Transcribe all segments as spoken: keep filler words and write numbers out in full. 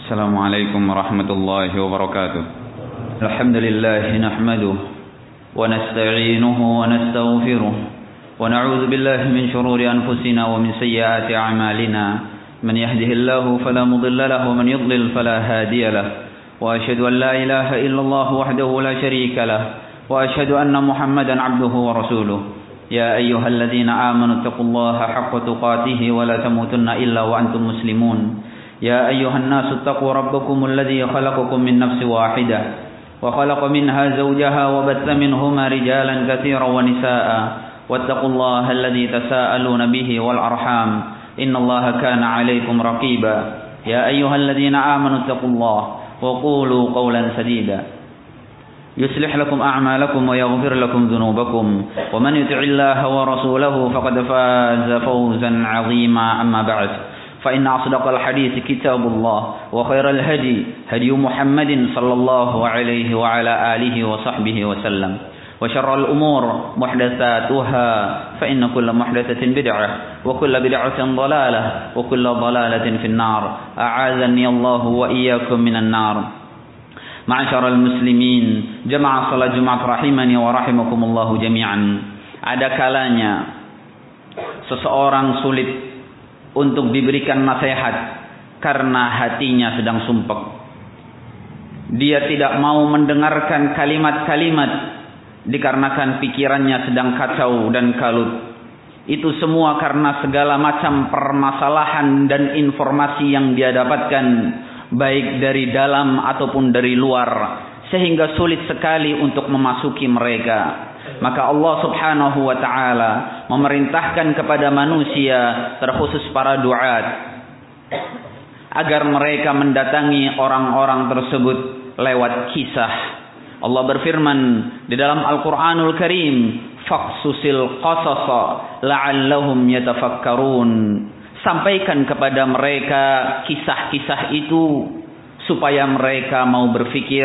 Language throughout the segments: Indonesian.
السلام عليكم ورحمة الله وبركاته. الحمد لله نحمده ونستعينه ونستغفره ونعوذ بالله من شرور أنفسنا ومن سيئات أعمالنا. من يهده الله فلا مضل له ومن يضلل فلا هادي له. وأشهد أن لا إله إلا الله وحده لا شريك له وأشهد أن محمدا عبده ورسوله. يا أيها الذين آمنوا اتقوا الله حق تقاته ولا تموتن إلا وأنتم مسلمون. يا أيها الناس اتقوا ربكم الذي خلقكم من نفس واحدة وخلق منها زوجها وبث منهما رجالا كثيرا ونساء واتقوا الله الذي تساءلون به والأرحام إن الله كان عليكم رقيبا. يا أيها الذين آمنوا اتقوا الله وقولوا قولا سديدا يصلح لكم أعمالكم ويغفر لكم ذنوبكم ومن يطع الله ورسوله فقد فاز فوزا عظيما. أما بعد فإن أصدق الحديث كتاب الله وخير الهدي هدي محمد صلى الله عليه وعلى آله وصحبه وسلم وشر الأمور محدثاتها فإن كل محدثة بدعة وكل بدعة ضلالة وكل ضلالة في النار. أعاذني الله وإياكم من النار. Ma'asyiral muslimin, jamaah salat Jumat rahimani wa rahimakumullah jami'an. Ada kalanya seseorang sulit untuk diberikan nasihat karena hatinya sedang sumpek. Dia tidak mau mendengarkan kalimat-kalimat dikarenakan pikirannya sedang kacau dan kalut. Itu semua karena segala macam permasalahan dan informasi yang dia dapatkan baik dari dalam ataupun dari luar, sehingga sulit sekali untuk memasuki mereka. Maka Allah subhanahu wa ta'ala memerintahkan kepada manusia, terkhusus para duat, agar mereka mendatangi orang-orang tersebut lewat kisah. Allah berfirman di dalam Al-Quranul Karim, faqsusil qasasa la'allahum yatafakkarun. Sampaikan kepada mereka kisah-kisah itu supaya mereka mau berfikir.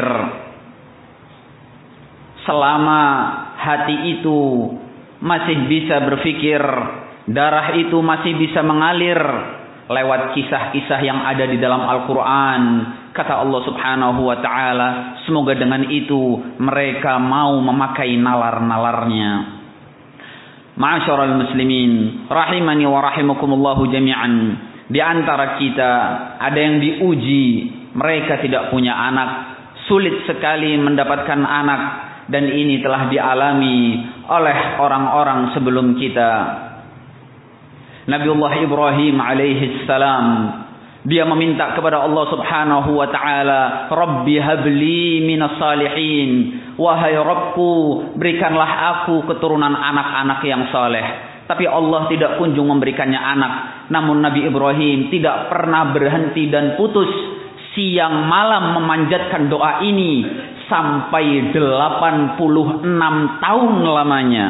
Selama hati itu masih bisa berfikir, darah itu masih bisa mengalir lewat kisah-kisah yang ada di dalam Al-Quran. Kata Allah subhanahu wa ta'ala, semoga dengan itu mereka mau memakai nalar-nalarnya. Ma'asyiral muslimin rahimani wa rahimakumullahu jami'an. Di antara kita ada yang diuji, mereka tidak punya anak, sulit sekali mendapatkan anak, dan ini telah dialami oleh orang-orang sebelum kita. Nabiullah Ibrahim alaihi salam, dia meminta kepada Allah subhanahu wa ta'ala, Rabbi habli minas salihin. Wahai Rabbku, berikanlah aku keturunan anak-anak yang saleh. Tapi Allah tidak kunjung memberikannya anak. Namun Nabi Ibrahim tidak pernah berhenti dan putus siang malam memanjatkan doa ini sampai delapan puluh enam tahun lamanya.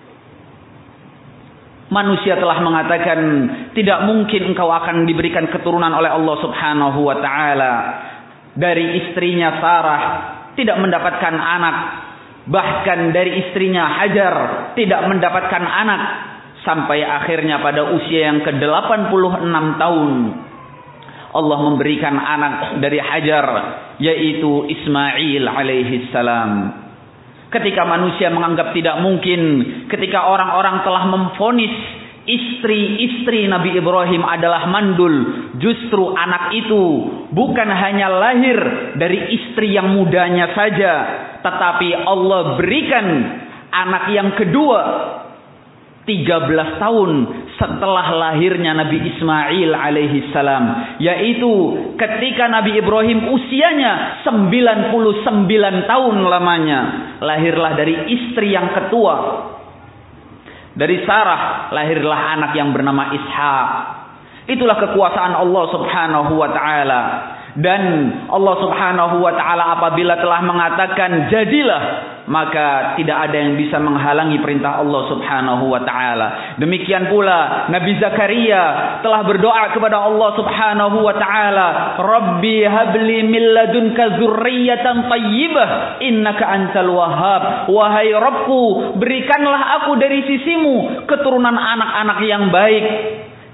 Manusia telah mengatakan, tidak mungkin engkau akan diberikan keturunan oleh Allah subhanahu wa ta'ala. Dari istrinya Sarah tidak mendapatkan anak. Bahkan dari istrinya Hajar tidak mendapatkan anak. Sampai akhirnya pada usia yang ke delapan puluh enam tahun, Allah memberikan anak dari Hajar, yaitu Ismail alaihi salam. Ketika manusia menganggap tidak mungkin, ketika orang-orang telah memvonis istri-istri Nabi Ibrahim adalah mandul, justru anak itu bukan hanya lahir dari istri yang mudanya saja, tetapi Allah berikan anak yang kedua tiga belas tahun setelah lahirnya Nabi Ismail alaihi salam, yaitu ketika Nabi Ibrahim usianya sembilan puluh sembilan tahun lamanya, lahirlah dari istri yang ketua. Dari Sarah lahirlah anak yang bernama Ishak. Itulah kekuasaan Allah subhanahu wa ta'ala. Dan Allah subhanahu wa ta'ala apabila telah mengatakan jadilah, maka tidak ada yang bisa menghalangi perintah Allah subhanahu wa ta'ala. Demikian pula Nabi Zakaria telah berdoa kepada Allah subhanahu wa ta'ala, Rabbi habli min ladunka zurriyatan tayyibah innaka antal wahhab. Wahai Rabbku, berikanlah aku dari sisimu keturunan anak-anak yang baik,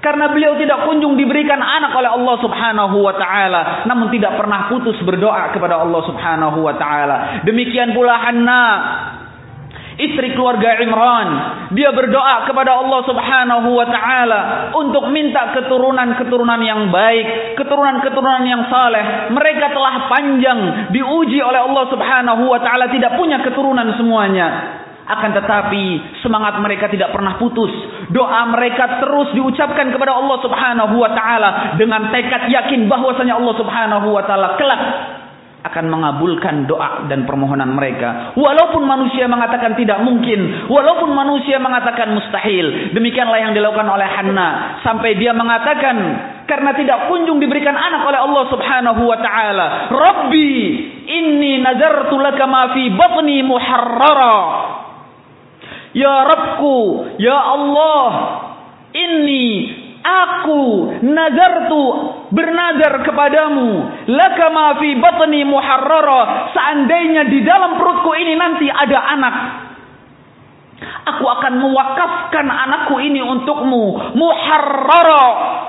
Karena beliau tidak kunjung diberikan anak oleh Allah Subhanahu wa taala, namun tidak pernah putus berdoa kepada Allah Subhanahu wa taala. Demikian pula Hanna, istri keluarga Imran, dia berdoa kepada Allah Subhanahu wa taala untuk minta keturunan-keturunan yang baik, keturunan-keturunan yang saleh. Mereka telah panjang diuji oleh Allah Subhanahu wa taala, tidak punya keturunan semuanya. Akan tetapi semangat mereka tidak pernah putus. Doa mereka terus diucapkan kepada Allah Subhanahu wa taala dengan tekad yakin bahwasanya Allah Subhanahu wa taala kelak akan mengabulkan doa dan permohonan mereka. Walaupun manusia mengatakan tidak mungkin, walaupun manusia mengatakan mustahil. Demikianlah yang dilakukan oleh Hanna, sampai dia mengatakan karena tidak kunjung diberikan anak oleh Allah Subhanahu wa taala, Rabbi inni nazartu laka ma fi batni muharrara. Ya Rabbku, ya Allah, inni aku nazartu bernazar kepadamu, laka ma fi batni muharrara, seandainya di dalam perutku ini nanti ada anak, aku akan mewakafkan anakku ini untukmu, muharrara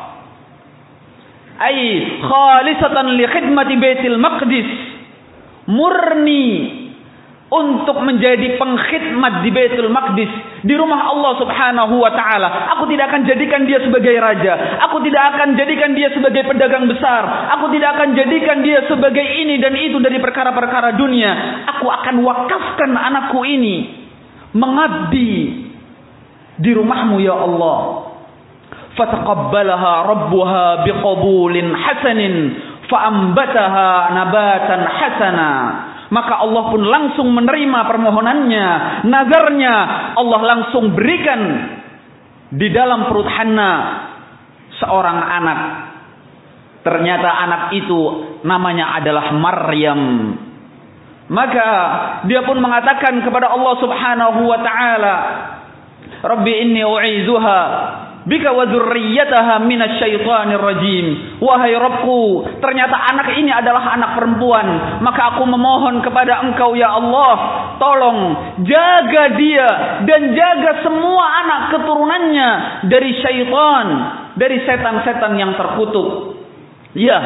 ay khalisatan li khidmati Baitul Maqdis, murni untuk menjadi pengkhidmat di Baitul Maqdis, di rumah Allah Subhanahu wa taala. Aku tidak akan jadikan dia sebagai raja, aku tidak akan jadikan dia sebagai pedagang besar, aku tidak akan jadikan dia sebagai ini dan itu dari perkara-perkara dunia. Aku akan wakafkan anakku ini mengabdi di rumahmu ya Allah. Fataqabbalaha rabbuha biqabulin hasanin faambataha nabatan hasana. Maka Allah pun langsung menerima permohonannya, nazarnya. Allah langsung berikan di dalam perut Hanna seorang anak. Ternyata anak itu namanya adalah Maryam. Maka dia pun mengatakan kepada Allah Subhanahu wa taala, Rabbi inni u'izuha bika wa dzurriyyataha minasyaitonir rajim. Wahai Rabbku, ternyata anak ini adalah anak perempuan, maka aku memohon kepada Engkau ya Allah, tolong jaga dia dan jaga semua anak keturunannya dari syaitan, dari setan-setan yang terkutuk. Ya,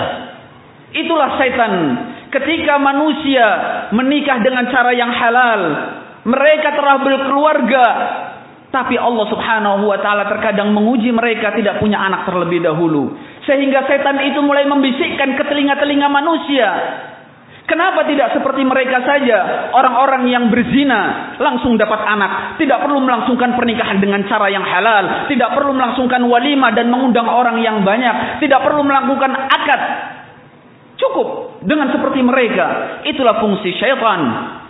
itulah setan. Ketika manusia menikah dengan cara yang halal, mereka telah berkeluarga, tapi Allah Subhanahu wa taala terkadang menguji mereka tidak punya anak terlebih dahulu. Sehingga setan itu mulai membisikkan ke telinga-telinga manusia. Kenapa tidak seperti mereka saja, orang-orang yang berzina langsung dapat anak, tidak perlu melangsungkan pernikahan dengan cara yang halal, tidak perlu melangsungkan walimah dan mengundang orang yang banyak, tidak perlu melakukan akad. Cukup dengan seperti mereka. Itulah fungsi syaitan,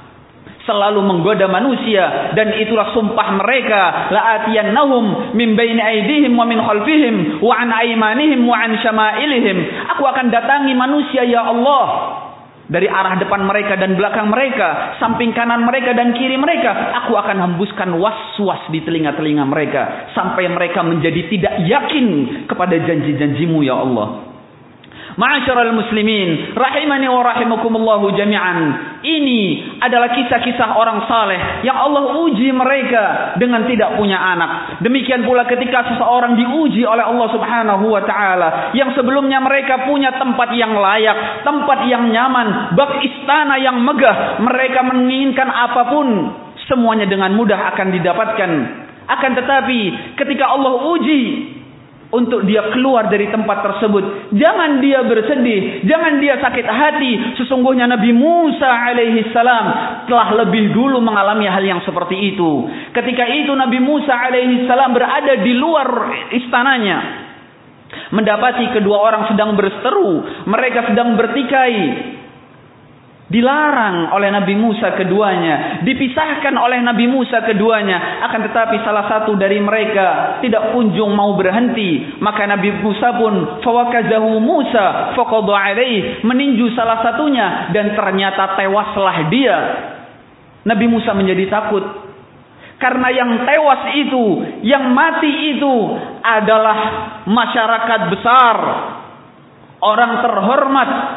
selalu menggoda manusia, dan itulah sumpah mereka, la'atiyannahum min baini aydihim wa min khalfihim wa an aymanihim wa an syama'ilihim. Aku akan datangi manusia ya Allah dari arah depan mereka dan belakang mereka, samping kanan mereka dan kiri mereka. Aku akan hembuskan was-was di telinga-telinga mereka sampai mereka menjadi tidak yakin kepada janji-janjimu ya Allah. Ma'asyiral muslimin rahimani wa rahimakumullahu jami'an. Ini adalah kisah-kisah orang saleh yang Allah uji mereka dengan tidak punya anak. Demikian pula ketika seseorang diuji oleh Allah Subhanahu wa taala, yang sebelumnya mereka punya tempat yang layak, tempat yang nyaman, bak istana yang megah, mereka menginginkan apapun semuanya dengan mudah akan didapatkan. Akan tetapi ketika Allah uji untuk dia keluar dari tempat tersebut, jangan dia bersedih, jangan dia sakit hati. Sesungguhnya Nabi Musa alaihi salam telah lebih dulu mengalami hal yang seperti itu. Ketika itu Nabi Musa alaihi salam berada di luar istananya, mendapati kedua orang sedang berseteru, mereka sedang bertikai. Dilarang oleh Nabi Musa keduanya, dipisahkan oleh Nabi Musa keduanya. Akan tetapi salah satu dari mereka tidak kunjung mau berhenti. Maka Nabi Musa pun fawakazahu Musa faqadha alaih, meninju salah satunya dan ternyata tewaslah dia. Nabi Musa menjadi takut, karena yang tewas itu, yang mati itu adalah masyarakat besar, orang terhormat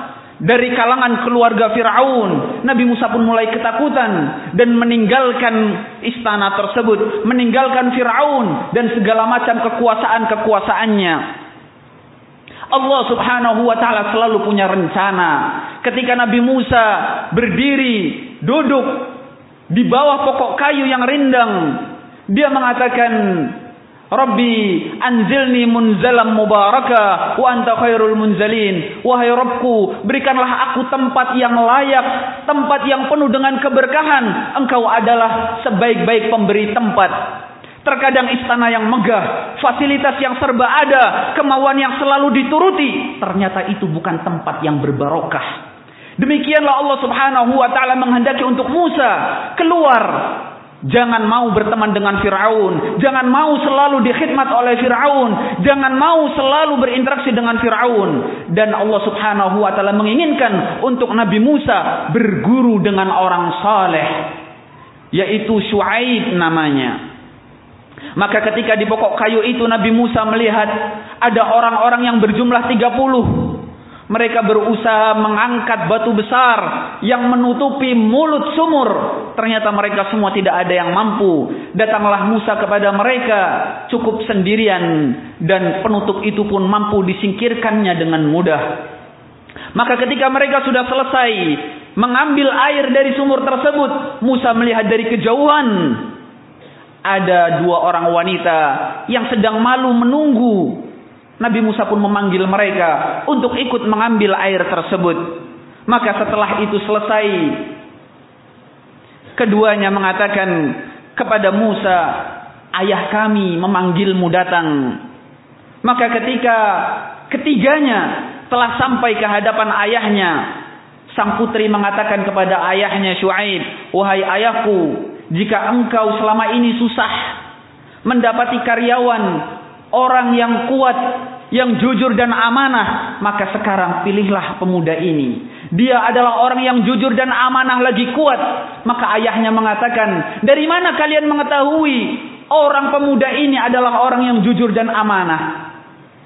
dari kalangan keluarga Fir'aun. Nabi Musa pun mulai ketakutan dan meninggalkan istana tersebut, meninggalkan Fir'aun dan segala macam kekuasaan-kekuasaannya. Allah Subhanahu wa taala selalu punya rencana. Ketika Nabi Musa berdiri, duduk di bawah pokok kayu yang rindang, dia mengatakan, Rabbi anzilni munzalam mubaraka wa anta khairul munzalin. Wahai Rabbku, berikanlah aku tempat yang layak, tempat yang penuh dengan keberkahan. Engkau adalah sebaik-baik pemberi tempat. Terkadang istana yang megah, fasilitas yang serba ada, kemauan yang selalu dituruti, ternyata itu bukan tempat yang berbarokah. Demikianlah Allah Subhanahu wa taala menghendaki untuk Musa keluar. Jangan mau berteman dengan Fir'aun. Jangan mau selalu dikhidmat oleh Fir'aun. Jangan mau selalu berinteraksi dengan Fir'aun. Dan Allah Subhanahu wa taala menginginkan untuk Nabi Musa berguru dengan orang saleh, yaitu Syuaib namanya. Maka ketika di pokok kayu itu Nabi Musa melihat ada orang-orang yang berjumlah tiga puluh. Mereka berusaha mengangkat batu besar yang menutupi mulut sumur. Ternyata mereka semua tidak ada yang mampu. Datanglah Musa kepada mereka cukup sendirian, dan penutup itu pun mampu disingkirkannya dengan mudah. Maka ketika mereka sudah selesai mengambil air dari sumur tersebut, Musa melihat dari kejauhan ada dua orang wanita yang sedang malu menunggu. Nabi Musa pun memanggil mereka untuk ikut mengambil air tersebut. Maka setelah itu selesai, keduanya mengatakan kepada Musa, ayah kami memanggilmu datang. Maka ketika ketiganya telah sampai ke hadapan ayahnya, sang putri mengatakan kepada ayahnya Syuaib, wahai ayahku, jika engkau selama ini susah mendapati karyawan, orang yang kuat, yang jujur dan amanah, maka sekarang pilihlah pemuda ini. Dia adalah orang yang jujur dan amanah lagi kuat. Maka ayahnya mengatakan, dari mana kalian mengetahui orang pemuda ini adalah orang yang jujur dan amanah?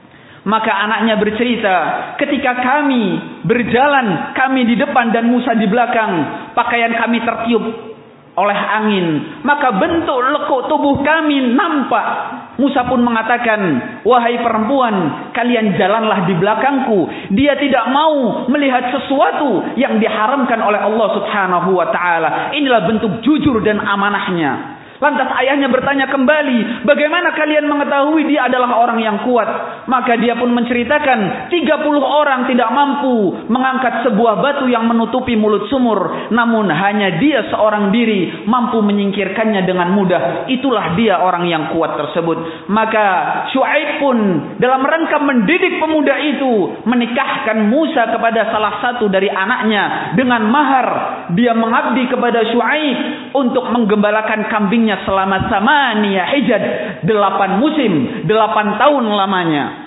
Maka anaknya bercerita, ketika kami berjalan, kami di depan dan Musa di belakang, pakaian kami tertiup oleh angin, maka bentuk lekuk tubuh kami nampak. Musa pun mengatakan, wahai perempuan, kalian jalanlah di belakangku. Dia tidak mau melihat sesuatu yang diharamkan oleh Allah Subhanahu wa taala. Inilah bentuk jujur dan amanahnya. Lantas ayahnya bertanya kembali, bagaimana kalian mengetahui dia adalah orang yang kuat? Maka dia pun menceritakan, tiga puluh orang tidak mampu mengangkat sebuah batu yang menutupi mulut sumur. Namun hanya dia seorang diri mampu menyingkirkannya dengan mudah. Itulah dia orang yang kuat tersebut. Maka Syuaib pun dalam rangka mendidik pemuda itu, menikahkan Musa kepada salah satu dari anaknya dengan mahar. Dia mengabdi kepada Syuaib untuk menggembalakan kambing selama samaniya hijad, delapan musim, delapan tahun lamanya.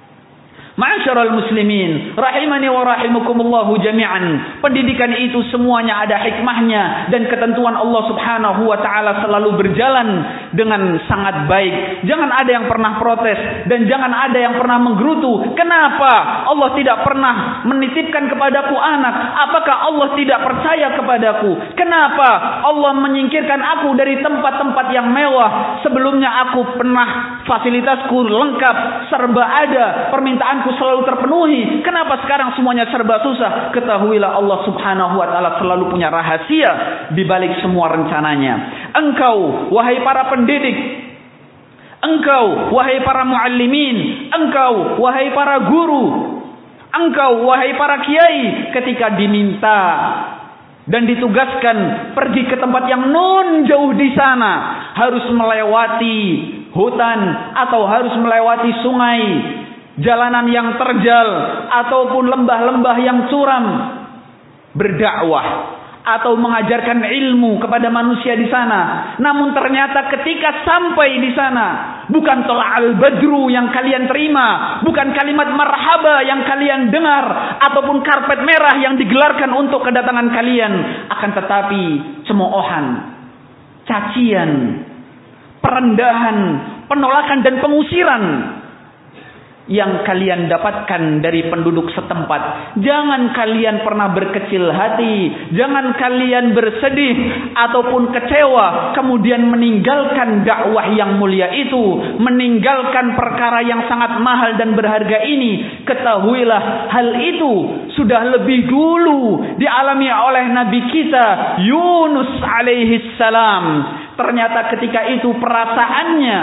Ma'asyiral muslimin, rahimani wa rahimakumullahu jami'an. Pendidikan itu semuanya ada hikmahnya, dan ketentuan Allah Subhanahu wa taala selalu berjalan dengan sangat baik. Jangan ada yang pernah protes dan jangan ada yang pernah menggerutu. Kenapa Allah tidak pernah menitipkan kepadaku anak? Apakah Allah tidak percaya kepadaku? Kenapa Allah menyingkirkan aku dari tempat-tempat yang mewah? Sebelumnya aku pernah fasilitasku lengkap, serba ada, permintaan selalu terpenuhi. Kenapa sekarang semuanya serba susah? Ketahuilah Allah Subhanahu wa taala selalu punya rahasia di balik semua rencananya. Engkau wahai para pendidik, engkau wahai para muallimin, engkau wahai para guru, engkau wahai para kiai, ketika diminta dan ditugaskan pergi ke tempat yang non jauh di sana, harus melewati hutan atau harus melewati sungai, jalanan yang terjal ataupun lembah-lembah yang curam, berdakwah atau mengajarkan ilmu kepada manusia di sana. Namun ternyata ketika sampai di sana, bukan tola'al badru yang kalian terima, bukan kalimat marhaba yang kalian dengar, ataupun karpet merah yang digelarkan untuk kedatangan kalian, akan tetapi cemoohan, cacian, perendahan, penolakan dan pengusiran. yang kalian dapatkan dari penduduk setempat. Jangan kalian pernah berkecil hati, jangan kalian bersedih ataupun kecewa kemudian meninggalkan dakwah yang mulia itu, meninggalkan perkara yang sangat mahal dan berharga ini. Ketahuilah hal itu sudah lebih dulu dialami oleh Nabi kita Yunus alaihi salam. Ternyata ketika itu perasaannya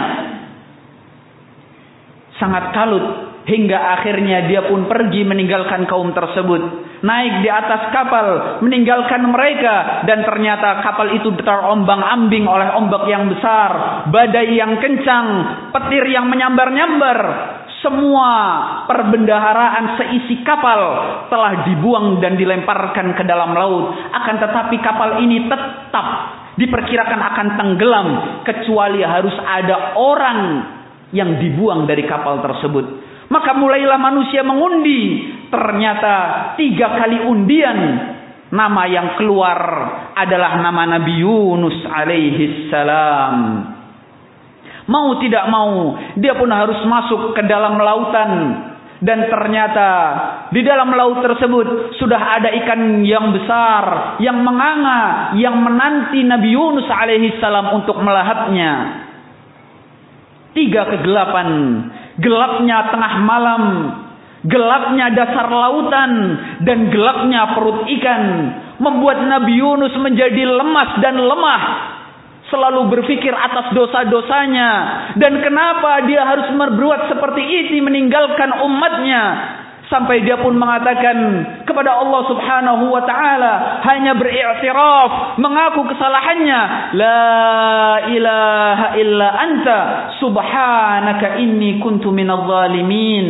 sangat kalut, hingga akhirnya dia pun pergi meninggalkan kaum tersebut, naik di atas kapal meninggalkan mereka, dan ternyata kapal itu terombang-ambing oleh ombak yang besar, badai yang kencang, petir yang menyambar-nyambar. Semua perbendaharaan seisi kapal telah dibuang dan dilemparkan ke dalam laut. Akan tetapi kapal ini tetap diperkirakan akan tenggelam, kecuali harus ada orang yang dibuang dari kapal tersebut. Maka mulailah manusia mengundi. Ternyata tiga kali undian, nama yang keluar adalah nama Nabi Yunus alaihi salam. Mau tidak mau, dia pun harus masuk ke dalam lautan. Dan ternyata di dalam laut tersebut sudah ada ikan yang besar, yang menganga, yang menanti Nabi Yunus alaihi salam untuk melahapnya. Tiga kegelapan, gelapnya tengah malam, gelapnya dasar lautan, dan gelapnya perut ikan membuat Nabi Yunus menjadi lemas dan lemah, selalu berpikir atas dosa-dosanya, dan kenapa dia harus berbuat seperti ini meninggalkan umatnya. Sampai dia pun mengatakan kepada Allah subhanahu wa ta'ala, hanya beriktiraf, mengaku kesalahannya. La ilaha illa anta subhanaka inni kuntu minadh dhalimin.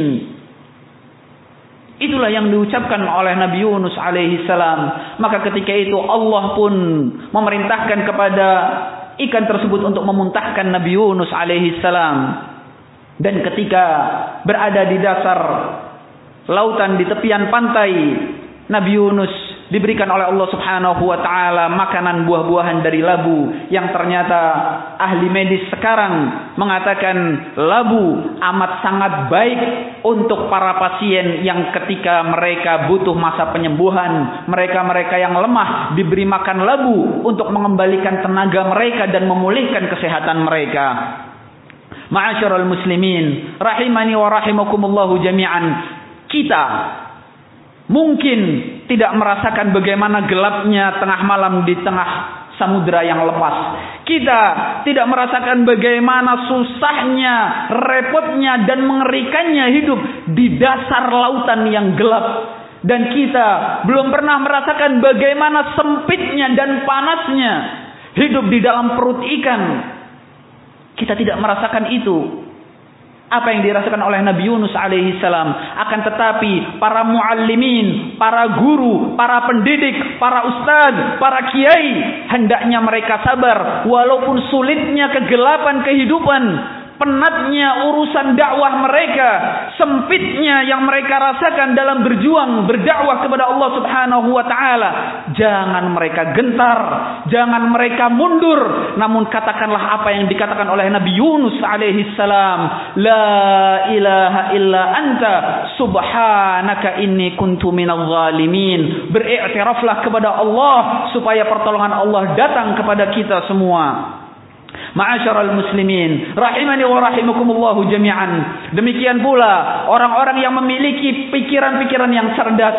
Itulah yang diucapkan oleh Nabi Yunus alaihi salam. Maka ketika itu Allah pun memerintahkan kepada ikan tersebut untuk memuntahkan Nabi Yunus alaihi salam. Dan ketika berada di dasar lautan di tepian pantai, Nabi Yunus diberikan oleh Allah subhanahu wa ta'ala makanan buah-buahan dari labu, yang ternyata ahli medis sekarang mengatakan labu amat sangat baik untuk para pasien yang ketika mereka butuh masa penyembuhan, mereka-mereka yang lemah diberi makan labu untuk mengembalikan tenaga mereka dan memulihkan kesehatan mereka. Ma'asyiral muslimin rahimani wa rahimakumullahu jami'an. Kita mungkin tidak merasakan bagaimana gelapnya tengah malam di tengah samudera yang lepas. Kita tidak merasakan bagaimana susahnya, repotnya, dan mengerikannya hidup di dasar lautan yang gelap. Dan kita belum pernah merasakan bagaimana sempitnya dan panasnya hidup di dalam perut ikan. Kita tidak merasakan itu, apa yang dirasakan oleh Nabi Yunus alaihi salam. Akan tetapi para muallimin, para guru, para pendidik, para ustadz, para kiai, hendaknya mereka sabar walaupun sulitnya kegelapan kehidupan, penatnya urusan dakwah mereka, sempitnya yang mereka rasakan dalam berjuang berdakwah kepada Allah subhanahu wa ta'ala. Jangan mereka gentar, jangan mereka mundur, namun katakanlah apa yang dikatakan oleh Nabi Yunus alaihi salam, la ilaha illa anta subhanaka inni kuntu minadh dhalimin. Beriktiraflah kepada Allah supaya pertolongan Allah datang kepada kita semua. Ma'asyiral muslimin rahimani wa rahimakumullahu jami'an. Demikian pula orang-orang yang memiliki pikiran-pikiran yang cerdas,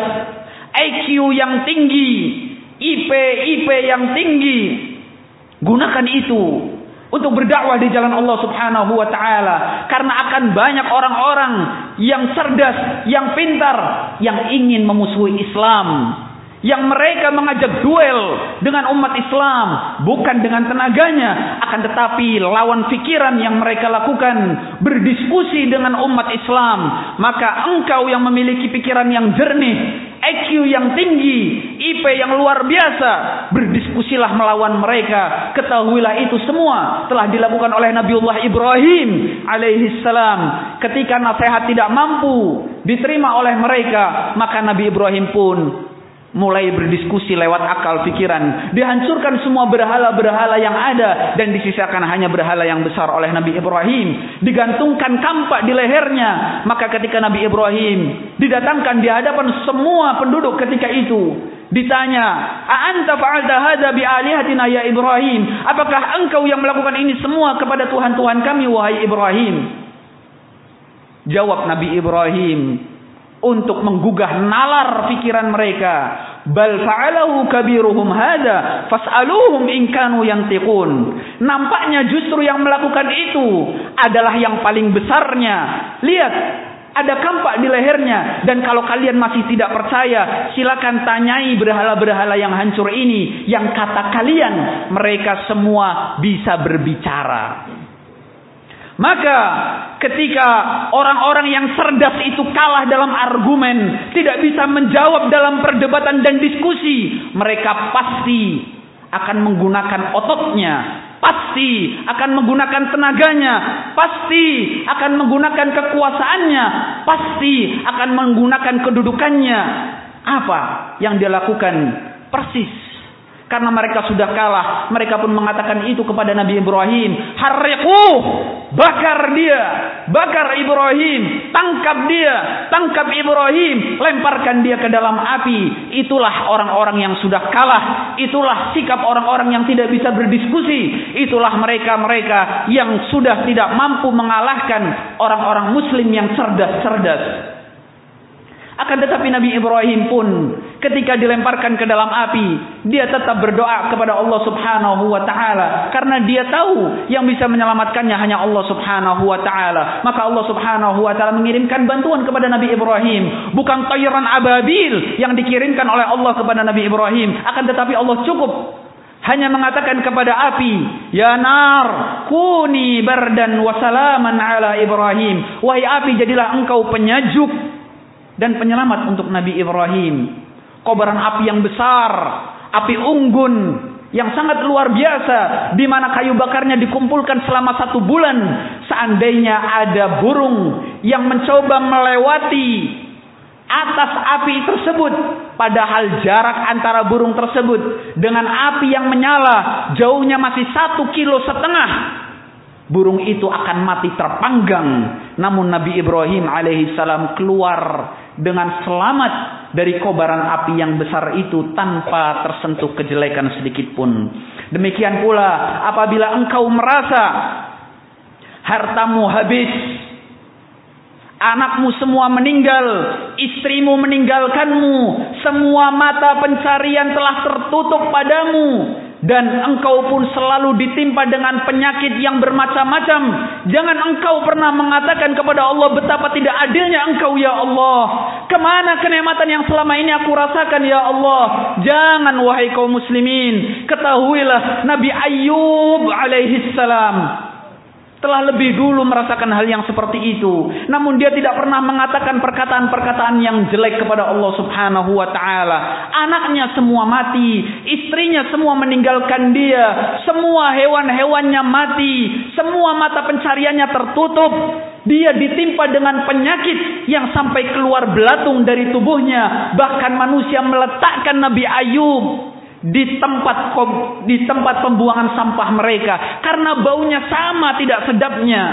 I Q yang tinggi, I P I P yang tinggi. Gunakan itu untuk berdakwah di jalan Allah subhanahu wa ta'ala. Karena akan banyak orang-orang yang cerdas, yang pintar, yang ingin memusuhi Islam, yang mereka mengajak duel dengan umat Islam bukan dengan tenaganya, akan tetapi lawan pikiran yang mereka lakukan berdiskusi dengan umat Islam. Maka engkau yang memiliki pikiran yang jernih, I Q yang tinggi, I P yang luar biasa, berdiskusilah melawan mereka. Ketahuilah itu semua telah dilakukan oleh Nabiullah Ibrahim alaihi salam. Ketika nasihat tidak mampu diterima oleh mereka, maka Nabi Ibrahim pun mulai berdiskusi lewat akal pikiran. Dihancurkan semua berhala-berhala yang ada dan disisakan hanya berhala yang besar oleh Nabi Ibrahim. Digantungkan kampak di lehernya. Maka ketika Nabi Ibrahim didatangkan di hadapan semua penduduk ketika itu, ditanya, "A'anta fa'alta hadza bi alihatina ya Ibrahim?" Apakah engkau yang melakukan ini semua kepada Tuhan-Tuhan kami wahai Ibrahim? Jawab Nabi Ibrahim untuk menggugah nalar pikiran mereka, "Bal fa'alahu kabiruhum hadza fas'aluhum in kanu yantiqun." Nampaknya justru yang melakukan itu adalah yang paling besarnya. Lihat, ada kampak di lehernya. Dan kalau kalian masih tidak percaya, silakan tanyai berhala-berhala yang hancur ini, yang kata kalian mereka semua bisa berbicara. Maka ketika orang-orang yang cerdas itu kalah dalam argumen, tidak bisa menjawab dalam perdebatan dan diskusi, mereka pasti akan menggunakan ototnya, pasti akan menggunakan tenaganya, pasti akan menggunakan kekuasaannya, pasti akan menggunakan kedudukannya. Apa yang dia lakukan? Persis. Karena mereka sudah kalah, mereka pun mengatakan itu kepada Nabi Ibrahim. "Harriquh, bakar dia, bakar Ibrahim, tangkap dia, tangkap Ibrahim, lemparkan dia ke dalam api." Itulah orang-orang yang sudah kalah, itulah sikap orang-orang yang tidak bisa berdiskusi, itulah mereka-mereka yang sudah tidak mampu mengalahkan orang-orang muslim yang cerdas-cerdas. Akan tetapi Nabi Ibrahim pun ketika dilemparkan ke dalam api, dia tetap berdoa kepada Allah Subhanahu wa taala karena dia tahu yang bisa menyelamatkannya hanya Allah Subhanahu wa taala. Maka Allah Subhanahu wa taala mengirimkan bantuan kepada Nabi Ibrahim, bukan tayran ababil yang dikirimkan oleh Allah kepada Nabi Ibrahim, akan tetapi Allah cukup hanya mengatakan kepada api, "Ya nar, kuni bardan wa salaman ala Ibrahim." Wahai api, jadilah engkau penyejuk dan penyelamat untuk Nabi Ibrahim. Kobaran api yang besar, api unggun yang sangat luar biasa, di mana kayu bakarnya dikumpulkan selama satu bulan. Seandainya ada burung yang mencoba melewati atas api tersebut, padahal jarak antara burung tersebut dengan api yang menyala jauhnya masih satu kilo setengah, burung itu akan mati terpanggang. Namun Nabi Ibrahim alaihissalam keluar dengan selamat dari kobaran api yang besar itu tanpa tersentuh kejelekan sedikit pun. Demikian pula apabila engkau merasa hartamu habis, anakmu semua meninggal, istrimu meninggalkanmu, semua mata pencarian telah tertutup padamu, dan engkau pun selalu ditimpa dengan penyakit yang bermacam-macam, jangan engkau pernah mengatakan kepada Allah, "Betapa tidak adilnya engkau ya Allah, kemana kenikmatan yang selama ini aku rasakan ya Allah." Jangan wahai kaum muslimin, ketahuilah Nabi Ayyub alaihissalam telah lebih dulu merasakan hal yang seperti itu. Namun dia tidak pernah mengatakan perkataan-perkataan yang jelek kepada Allah Subhanahu wa taala. Anaknya semua mati, istrinya semua meninggalkan dia, semua hewan-hewannya mati, semua mata pencariannya tertutup. Dia ditimpa dengan penyakit yang sampai keluar belatung dari tubuhnya. Bahkan manusia meletakkan Nabi Ayub di tempat di tempat pembuangan sampah mereka karena baunya sama tidak sedapnya.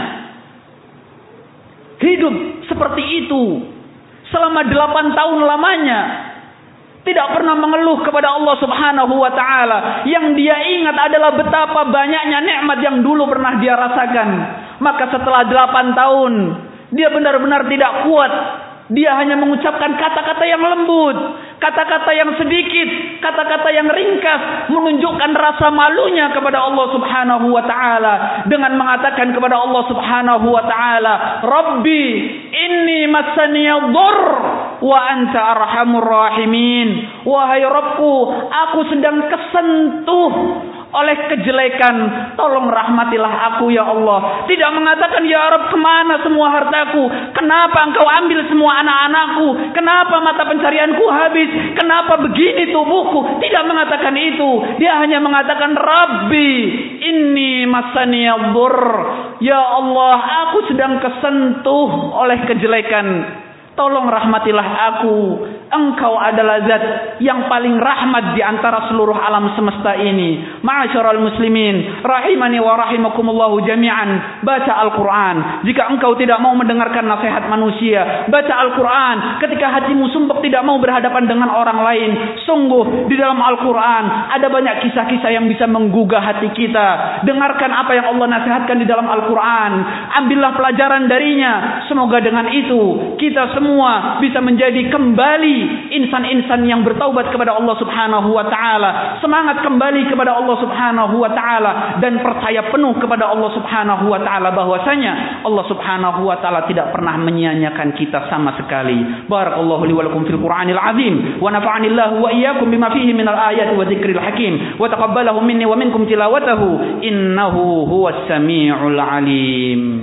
Hidup seperti itu selama delapan tahun lamanya, tidak pernah mengeluh kepada Allah Subhanahu wa taala. Yang dia ingat adalah betapa banyaknya nikmat yang dulu pernah dia rasakan. Maka setelah delapan tahun dia benar-benar tidak kuat. Dia hanya mengucapkan kata-kata yang lembut, kata-kata yang sedikit, kata-kata yang ringkas, menunjukkan rasa malunya kepada Allah Subhanahu wa taala dengan mengatakan kepada Allah Subhanahu wa taala, "Rabbi, inni massaniyadh dhurr wa anta arhamur rahimin." Wahai Rabbku, aku sedang kesentuh oleh kejelekan, tolong rahmatilah aku ya Allah. Tidak mengatakan, "Ya Rabb, kemana semua hartaku? Kenapa engkau ambil semua anak-anakku? Kenapa mata pencarianku habis? Kenapa begini tubuhku?" Tidak mengatakan itu. Dia hanya mengatakan, "Rabbi, inni massaniyadh-dhurr." Ya Allah, aku sedang kesentuh oleh kejelekan. Tolong rahmatilah aku. Engkau adalah zat yang paling rahmat di antara seluruh alam semesta ini. Ma'asyiral muslimin, rahimani wa rahimakumullahu jami'an. Baca Al-Quran. Jika engkau tidak mau mendengarkan nasihat manusia, baca Al-Quran. Ketika hatimu sumpek tidak mau berhadapan dengan orang lain, sungguh di dalam Al-Quran ada banyak kisah-kisah yang bisa menggugah hati kita. Dengarkan apa yang Allah nasihatkan di dalam Al-Quran. Ambillah pelajaran darinya. Semoga dengan itu kita semua bisa menjadi kembali insan-insan yang bertaubat kepada Allah Subhanahu wa taala, semangat kembali kepada Allah Subhanahu wa taala, dan percaya penuh kepada Allah Subhanahu wa taala bahwasanya Allah Subhanahu wa taala tidak pernah menyia-nyiakan kita sama sekali. Barakallahu li wa lakum fil Qur'anil azim wa nafa'anillahu wa iyyakum bima fihi minal ayati wa dzikril hakim wa taqabbalahu minni wa minkum tilawatahu innahu huwas samiul alim.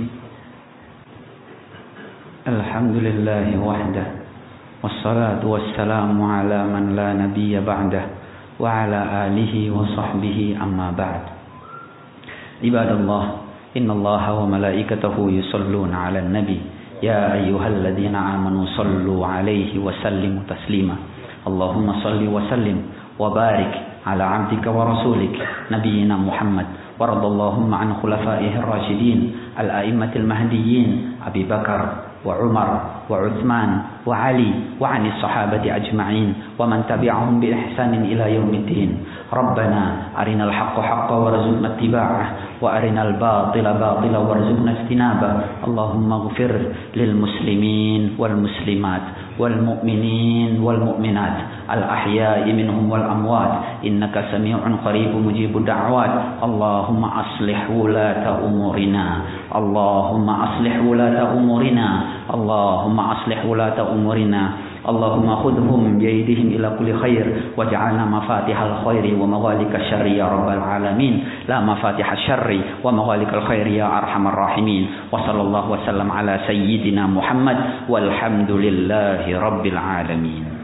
Alhamdulillahi wahdah wassalatu wassalamu ala man la nabiyya ba'dah wa ala alihi wa sahbihi amma ba'd. Ibadallah, innallaha wa malaikatahu yusalluna 'alan nabi ya ayyuhalladzina amanu sallu 'alaihi wa sallimu taslima. Allahumma salli wa sallim wa barik ala 'abdika wa rasulik nabiyyina Muhammad wa radallahumma an khulafa'ihi ar-rasyidin al-a'immatil mahdiyyin Abi Bakar وعمر وعثمان وعلي وعن الصحابة أجمعين ومن تبعهم بإحسان إلى يوم الدين. ربنا أرنا الحق حقا وارزقنا اتباعه وأرنا الباطل باطلا وارزقنا اجتنابه. اللهم اغفر للمسلمين والمسلمات والمؤمنين والمؤمنات الأحياء منهم والأموات إنك سميع قريب مجيب الدعوات. اللهم أصلح ولاة أمورنا اللهم أصلح ولاة أمورنا اللهم أصلح ولاة أمورنا اللهم خذهم بأيديهم إلى كل خير واجعلنا مفاتيح الخير ومغالق الشر يا رب العالمين لا مفاتيح الشر ومغالق الخير يا أرحم الراحمين. وصلى الله وسلم على سيدنا محمد والحمد لله رب العالمين.